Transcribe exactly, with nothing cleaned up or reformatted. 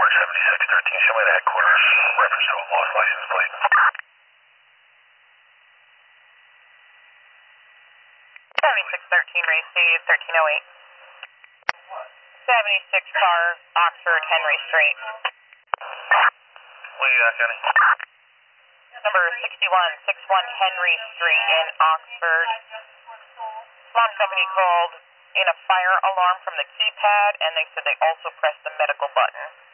Orange seventy-six thirteen, show me the headquarters, reference to a lost license plate. seventy-six thirteen, receive thirteen oh eight. seventy-six car, Oxford, Henry Street. What do you got, Kenny? Number sixty-one sixty-one Henry Street in Oxford. Alarm company called in a fire alarm from the keypad, and they said they also pressed the medical button.